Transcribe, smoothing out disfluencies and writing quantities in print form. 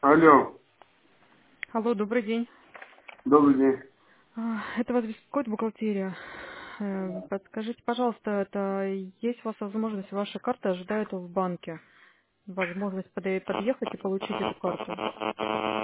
Алло, Алло, добрый день. добрый день. Это вас беспокоит бухгалтерия. Подскажите, пожалуйста, это есть у вас возможность, ваши карты ожидают в банке? Возможность подъехать и получить эту карту?